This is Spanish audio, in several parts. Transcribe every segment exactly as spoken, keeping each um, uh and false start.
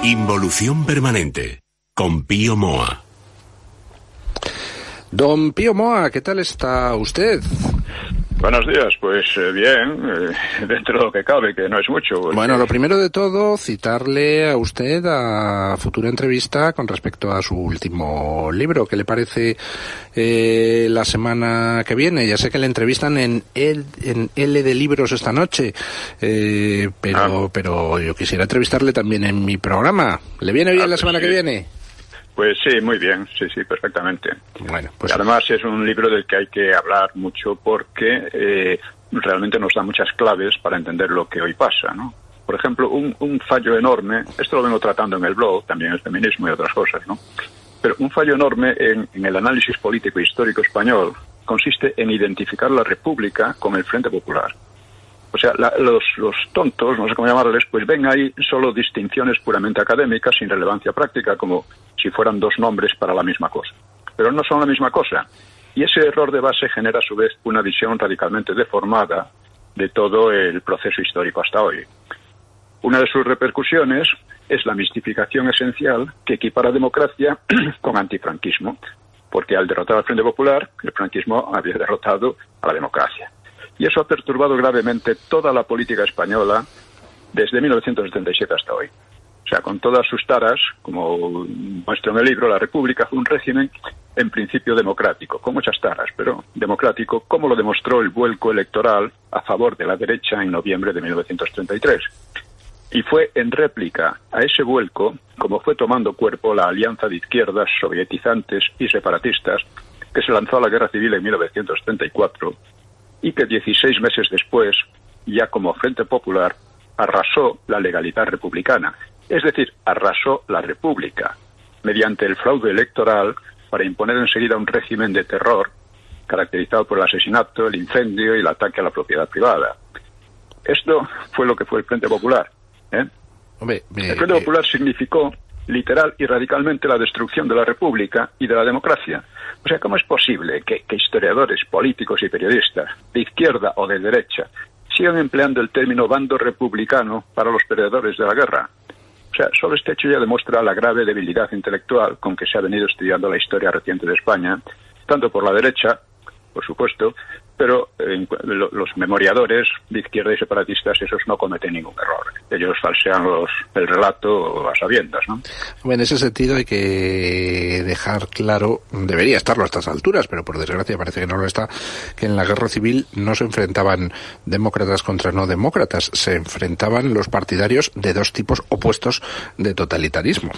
Involución permanente, con Pío Moa. Don Pío Moa, ¿qué tal está usted? Buenos días, pues eh, bien, eh, dentro de lo que cabe, que no es mucho. Porque... Bueno, lo primero de todo, citarle a usted a futura entrevista con respecto a su último libro. ¿Qué le parece eh, la semana que viene? Ya sé que le entrevistan en L, en L de Libros esta noche, eh, pero, ah. pero yo quisiera entrevistarle también en mi programa. ¿Le viene bien ah, la semana pues que sí. viene? Pues sí, muy bien, sí, sí, perfectamente. Bueno, pues... Y además es un libro del que hay que hablar mucho porque eh, realmente nos da muchas claves para entender lo que hoy pasa, ¿no? Por ejemplo, un, un fallo enorme, esto lo vengo tratando en el blog, también el feminismo y otras cosas, ¿no? Pero un fallo enorme en, en el análisis político e histórico español consiste en identificar la República con el Frente Popular. O sea, la, los, los tontos, no sé cómo llamarles, pues ven ahí solo distinciones puramente académicas sin relevancia práctica, como si fueran dos nombres para la misma cosa. Pero no son la misma cosa. Y ese error de base genera a su vez una visión radicalmente deformada de todo el proceso histórico hasta hoy. Una de sus repercusiones es la mistificación esencial que equipara democracia con antifranquismo, porque al derrotar al Frente Popular, el franquismo había derrotado a la democracia. Y eso ha perturbado gravemente toda la política española desde mil novecientos setenta y siete hasta hoy. O sea, con todas sus taras, como muestro en el libro, la República fue un régimen en principio democrático, con muchas taras, pero democrático, como lo demostró el vuelco electoral a favor de la derecha en noviembre de mil novecientos treinta y tres. Y fue en réplica a ese vuelco como fue tomando cuerpo la alianza de izquierdas sovietizantes y separatistas que se lanzó a la guerra civil en mil novecientos treinta y cuatro y que dieciséis meses después, ya como Frente Popular, arrasó la legalidad republicana. Es decir, arrasó la República, mediante el fraude electoral para imponer enseguida un régimen de terror caracterizado por el asesinato, el incendio y el ataque a la propiedad privada. Esto fue lo que fue el Frente Popular. ¿eh? Hombre, me, el Frente me... Popular significó literal y radicalmente la destrucción de la República y de la democracia. O sea, ¿cómo es posible que, que historiadores, políticos y periodistas, de izquierda o de derecha, sigan empleando el término bando republicano para los perdedores de la guerra? O sea, solo este hecho ya demuestra la grave debilidad intelectual con que se ha venido estudiando la historia reciente de España, tanto por la derecha, por supuesto, pero eh, los memoriadores de izquierda y separatistas, esos no cometen ningún error. Ellos falsean los, el relato a sabiendas, ¿no? En ese sentido hay que dejar claro, debería estarlo a estas alturas, pero por desgracia parece que no lo está, que en la guerra civil no se enfrentaban demócratas contra no demócratas, se enfrentaban los partidarios de dos tipos opuestos de totalitarismo.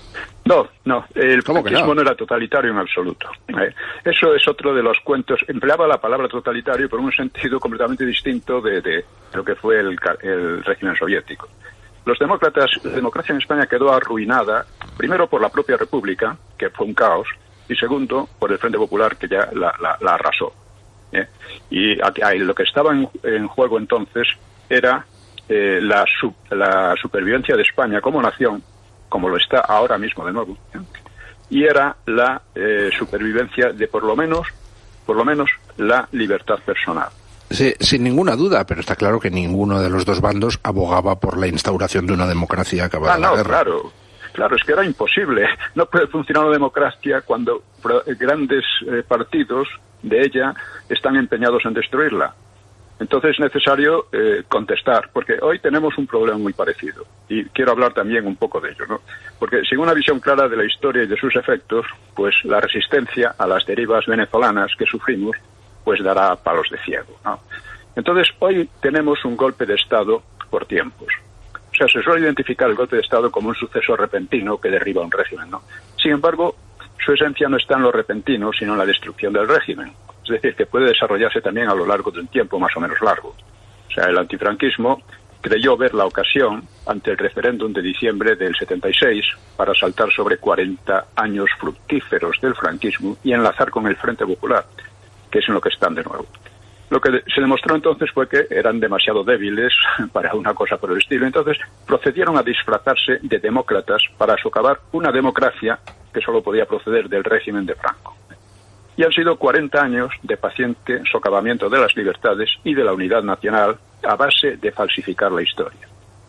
No, no, el franquismo no? no era totalitario en absoluto. Eh, eso es otro de los cuentos. Empleaba la palabra totalitario por un sentido completamente distinto de, de lo que fue el, el régimen soviético. Los demócratas, la democracia en España quedó arruinada, primero por la propia República, que fue un caos, y segundo, por el Frente Popular, que ya la, la, la arrasó. ¿eh? Y aquí, ahí, lo que estaba en, en juego entonces era eh, la, su, la supervivencia de España como nación, como lo está ahora mismo de nuevo, ¿eh? y era la eh, supervivencia de por lo menos, por lo menos la libertad personal. Sí, sin ninguna duda, pero está claro que ninguno de los dos bandos abogaba por la instauración de una democracia acabada ah, no, la guerra. Claro, claro, es que era imposible. No puede funcionar una democracia cuando grandes eh, partidos de ella están empeñados en destruirla. Entonces es necesario eh, contestar, porque hoy tenemos un problema muy parecido, y quiero hablar también un poco de ello, ¿no? Porque sin una visión clara de la historia y de sus efectos, pues la resistencia a las derivas venezolanas que sufrimos, pues dará palos de ciego, ¿no? Entonces hoy tenemos un golpe de Estado por tiempos. O sea, se suele identificar el golpe de Estado como un suceso repentino que derriba un régimen, ¿no? Sin embargo, su esencia no está en lo repentino, sino en la destrucción del régimen. Es decir, que puede desarrollarse también a lo largo de un tiempo más o menos largo. O sea, el antifranquismo creyó ver la ocasión ante el referéndum de diciembre del setenta y seis para saltar sobre cuarenta años fructíferos del franquismo y enlazar con el Frente Popular, que es en lo que están de nuevo. Lo que se demostró entonces fue que eran demasiado débiles para una cosa por el estilo. Entonces procedieron a disfrazarse de demócratas para socavar una democracia que solo podía proceder del régimen de Franco. Y han sido cuarenta años de paciente socavamiento de las libertades y de la unidad nacional a base de falsificar la historia.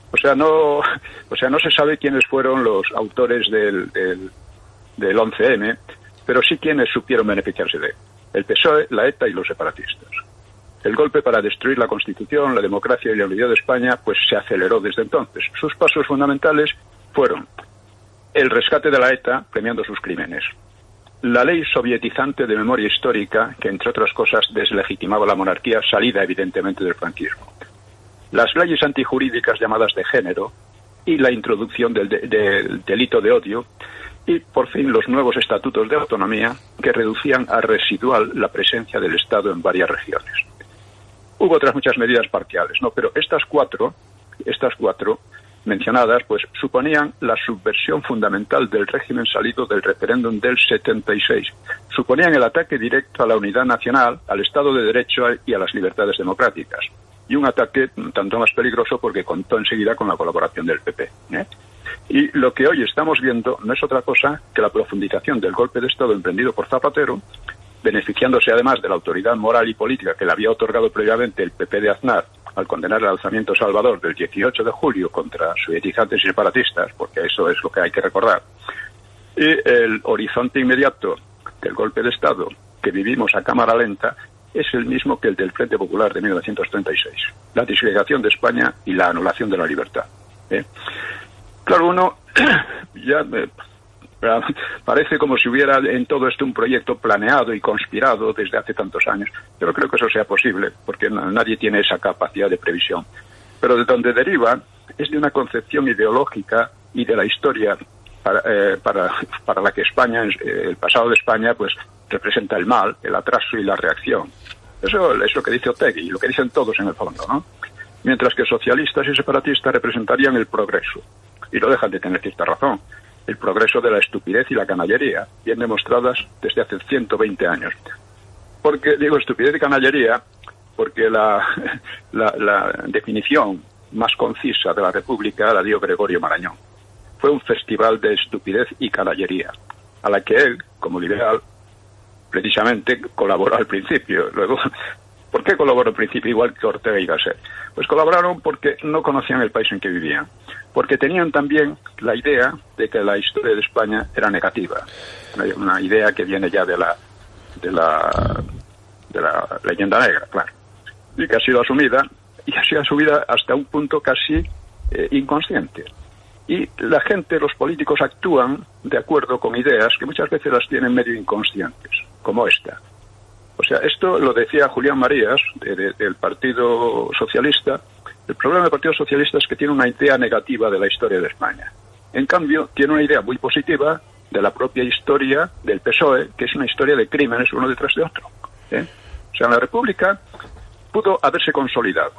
O sea, no, o sea, no se sabe quiénes fueron los autores del, del, del once eme, pero sí quienes supieron beneficiarse de él. El P S O E, la ETA y los separatistas. El golpe para destruir la Constitución, la democracia y la unidad de España, pues se aceleró desde entonces. Sus pasos fundamentales fueron el rescate de la ETA, premiando sus crímenes. La ley sovietizante de memoria histórica, que entre otras cosas deslegitimaba la monarquía, salida evidentemente del franquismo. Las leyes antijurídicas llamadas de género y la introducción del, de, del delito de odio y, por fin, los nuevos estatutos de autonomía que reducían a residual la presencia del Estado en varias regiones. Hubo otras muchas medidas parciales, ¿no? Pero estas cuatro, estas cuatro mencionadas, pues suponían la subversión fundamental del régimen salido del referéndum del setenta y seis. Suponían el ataque directo a la unidad nacional, al Estado de Derecho y a las libertades democráticas. Y un ataque tanto más peligroso porque contó enseguida con la colaboración del P P, ¿eh? Y lo que hoy estamos viendo no es otra cosa que la profundización del golpe de Estado emprendido por Zapatero, beneficiándose además de la autoridad moral y política que le había otorgado previamente el P P de Aznar al condenar el alzamiento Salvador del dieciocho de julio contra sovietizantes y separatistas, porque eso es lo que hay que recordar, y el horizonte inmediato del golpe de Estado que vivimos a cámara lenta es el mismo que el del Frente Popular de mil novecientos treinta y seis, la disgregación de España y la anulación de la libertad, ¿eh? Claro, uno ya eh, parece como si hubiera en todo esto un proyecto planeado y conspirado desde hace tantos años. Yo no creo que eso sea posible, porque no, nadie tiene esa capacidad de previsión. Pero de donde deriva es de una concepción ideológica y de la historia para, eh, para, para la que España, eh, el pasado de España, pues representa el mal, el atraso y la reacción. Eso es lo que dice Otegi y lo que dicen todos en el fondo, ¿no? Mientras que socialistas y separatistas representarían el progreso. Y no dejan de tener cierta razón. El progreso de la estupidez y la canallería, bien demostradas desde hace ciento veinte años. Porque, digo, estupidez y canallería, porque la, la, la definición más concisa de la República la dio Gregorio Marañón. Fue un festival de estupidez y canallería, a la que él, como liberal, precisamente colaboró al principio. Luego, ¿por qué colaboró al principio igual que Ortega y Gasset? Pues colaboraron porque no conocían el país en que vivían. Porque tenían también la idea de que la historia de España era negativa. Una idea que viene ya de la de la de la leyenda negra, claro. Y que ha sido asumida, y ha sido asumida hasta un punto casi eh, inconsciente. Y la gente, los políticos actúan de acuerdo con ideas que muchas veces las tienen medio inconscientes, como esta. O sea, esto lo decía Julián Marías, de, de, del Partido Socialista. El problema del Partido Socialista es que tiene una idea negativa de la historia de España. En cambio, tiene una idea muy positiva de la propia historia del P S O E, que es una historia de crímenes uno detrás de otro, ¿eh? O sea, la República pudo haberse consolidado,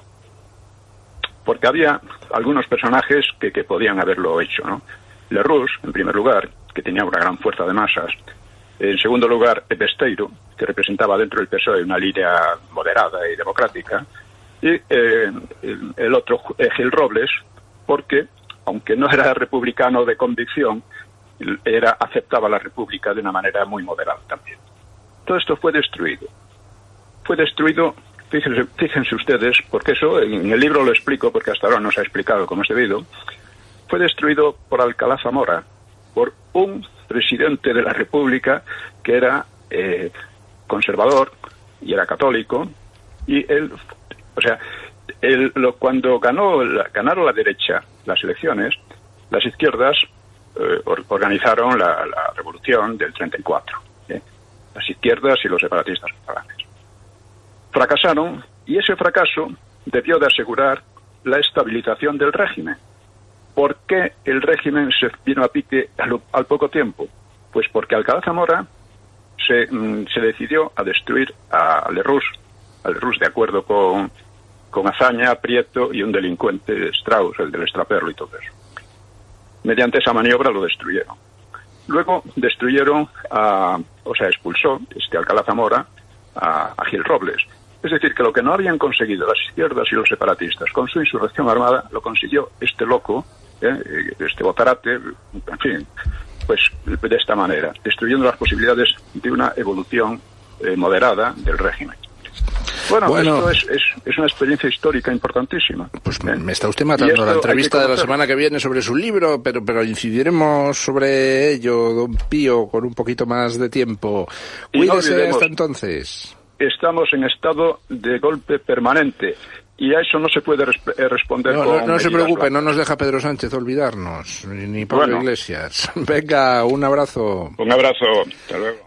porque había algunos personajes que, que podían haberlo hecho, ¿no? Lerroux, en primer lugar, que tenía una gran fuerza de masas. En segundo lugar, Besteiro, que representaba dentro del P S O E una línea moderada y democrática. Y eh, el, el otro, eh, Gil Robles, porque, aunque no era republicano de convicción, era aceptaba la República de una manera muy moderada también. Todo esto fue destruido. Fue destruido, fíjense, fíjense ustedes, porque eso en el libro lo explico, porque hasta ahora no se ha explicado como es debido. Fue destruido por Alcalá Zamora, por un presidente de la República que era eh, conservador y era católico, y él, o sea, él, lo, cuando ganó la, ganaron la derecha las elecciones, las izquierdas eh, or, organizaron la, la revolución del treinta y cuatro, ¿eh? Las izquierdas y los separatistas catalanes. Fracasaron, y ese fracaso debió de asegurar la estabilización del régimen. ¿Por qué el régimen se vino a pique al, al poco tiempo? Pues porque Alcalá Zamora se, mm, se decidió a destruir a Lerroux, a Lerroux de acuerdo con, con Azaña, Prieto y un delincuente, Strauss, el del extraperlo y todo eso. Mediante esa maniobra lo destruyeron. Luego destruyeron, a, o sea, expulsó este Alcalá Zamora a, a Gil Robles. Es decir, que lo que no habían conseguido las izquierdas y los separatistas con su insurrección armada, lo consiguió este loco, ¿eh? este botarate, en fin, pues de esta manera, destruyendo las posibilidades de una evolución eh, moderada del régimen. Bueno, Bueno. esto es, es, es una experiencia histórica importantísima. Pues ¿Eh? me está usted matando esto la entrevista hay que de la conocerlo. semana que viene sobre su libro, pero, pero incidiremos sobre ello, don Pío, con un poquito más de tiempo. Y no Cuídese olvidemos- hasta entonces. Estamos en estado de golpe permanente y a eso no se puede resp- eh, responder No, con no, no se medidas preocupe, no blandas. nos deja Pedro Sánchez olvidarnos, ni ni Pablo Bueno. Iglesias. Venga, un abrazo. Un abrazo. Hasta luego.